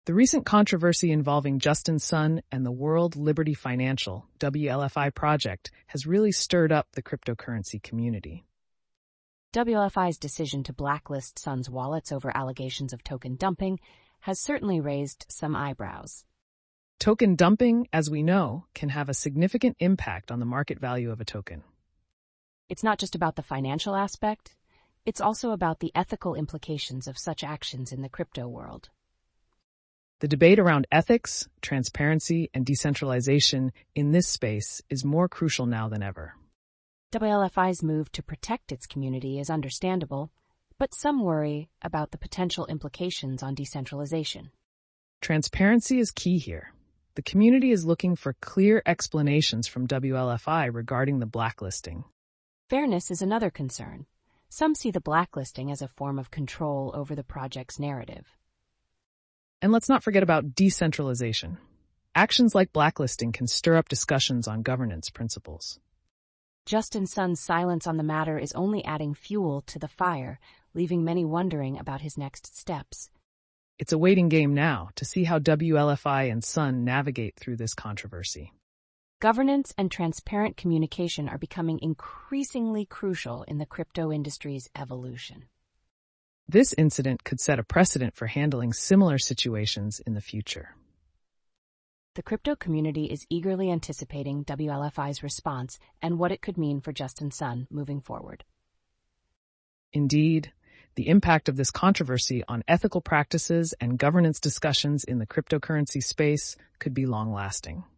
The recent controversy involving Justin Sun and the World Liberty Financial (WLFI) project has really stirred up the cryptocurrency community. WLFI's decision to blacklist Sun's wallets over allegations of token dumping has certainly raised some eyebrows. Token dumping, as we know, can have a significant impact on the market value of a token. It's not just about the financial aspect, it's also about the ethical implications of such actions in the crypto world. The debate around ethics, transparency, and decentralization in this space is more crucial now than ever. WLFI's move to protect its community is understandable, but some worry about the potential implications on decentralization. Transparency is key here. The community is looking for clear explanations from WLFI regarding the blacklisting. Fairness is another concern. Some see the blacklisting as a form of control over the project's narrative. And let's not forget about decentralization. Actions like blacklisting can stir up discussions on governance principles. Justin Sun's silence on the matter is only adding fuel to the fire, leaving many wondering about his next steps. It's a waiting game now to see how WLFI and Sun navigate through this controversy. Governance and transparent communication are becoming increasingly crucial in the crypto industry's evolution. This incident could set a precedent for handling similar situations in the future. The crypto community is eagerly anticipating WLFI's response and what it could mean for Justin Sun moving forward. Indeed, the impact of this controversy on ethical practices and governance discussions in the cryptocurrency space could be long-lasting.